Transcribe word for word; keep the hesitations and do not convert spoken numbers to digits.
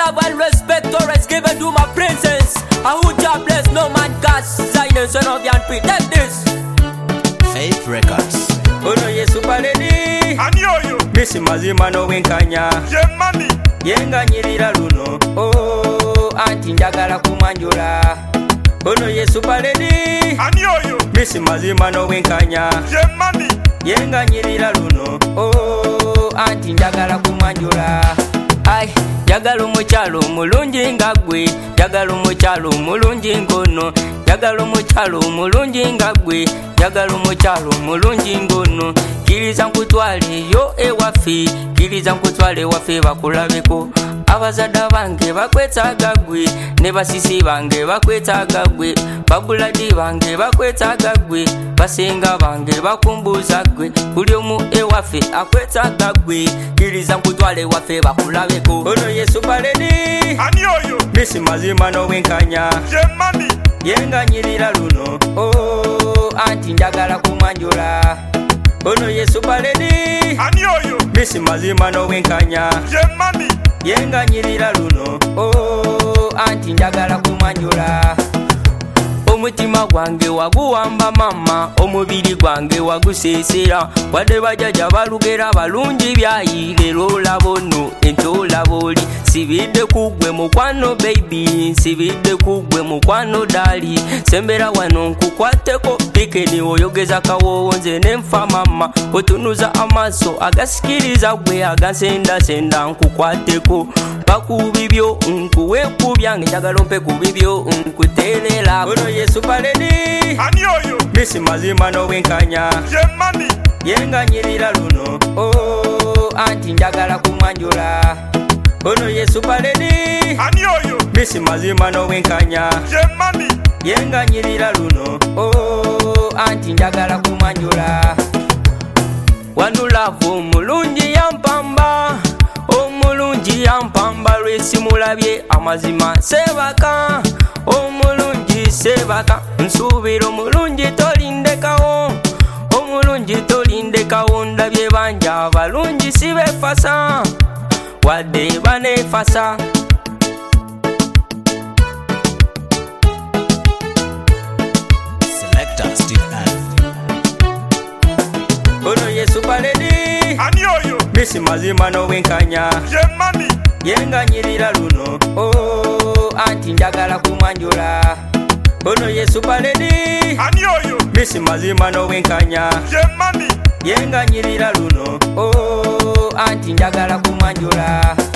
love and respect always given to my princess. I who job bless no man cast. Silence and of yan pretend this. Faith Records. Oh no ye super lady. Ani oyo. Missy mazima no wenkanya. Ye money. Yenga nyirira luno. Oh anti njagala kumanjula. Oh no ye super lady. Ani oyo. Missy mazima no wenkanya. Ye money. Yenga nyirira luno. Oh anti njagala kumanjula. Ai jagala omukyalo omulungi nga gwe, jagala omukyalo omulungi ngono, jagala omukyalo omulungi nga gwe, jagala omukyalo omulungi ngono. Kiriza nkutwale yo ewaffe, kiriza nkutwale ewaffe bakulabeko. Abazadde bange bakwetaaga gwe, ne basisi bange bakwetaaga gwe, babuladi bange bakwetaaga gwe, basenga bange bakumbuuza gwe, buli omu ewaffe akwetaaga gwe. Kiriza nkutwale ewaffe bakulabeko. Ono ye super lady. Ani oyo. Missy mazima no wenkanya. Ye money. Yenga nyirira luno. Oh anti njagala kumanjula. Ono ye super lady. Ani oyo. Missy mazima no wenkanya. Ye money. Yenga nyirira luno. Oh anti njagala kumanjula. Omutima gwange waguwamba mama, omubiri gwange wagusesera, wadde bajaja balugera balungi byayi, lero olaba nno ente olaba oli. Sibidde kugwe mukwano baby, sibidde kugwe mukwano dali, sembera wano nkukwateko pikeni oyogeza kawoowo nze nenfa mama, otunuza amaaso agasikiriza gwe agansendasenda nkukwateko, bakubibyo nkuweku byange njagala ompe kubibyo nkuteerera. Ono ye super lady. Ani oyo. Missy mazima no wenkanya. Ye money. Yenga nyirira luno. Oh anti njagala kumanjula. Ono ye super lady. Ani oyo. Missy mazima no wenkanya. Ye money. Yenga nyirira luno. Oh anti njagala kumanjula. Wanu love omulungi yampamba, omulungi yampamba lwesimulabye amazima sebaka, omulungi sebaka nsuubira omulungi tolindekawo, omulungi tolindekawo. Ndabye banja abalungi sibefasa wadde banefasa. Selector Steve Allen. Ono ye super lady. Ani oyo. Missy mazima no wenkanya. Ye money. Yenga nyirira luno. Oh anti njagala kumanjula. Ono ye super lady. Ani oyo. Missy mazima no wenkanya. Ye money. Yenga nyirira luno. Oh anti njagala kumanjula.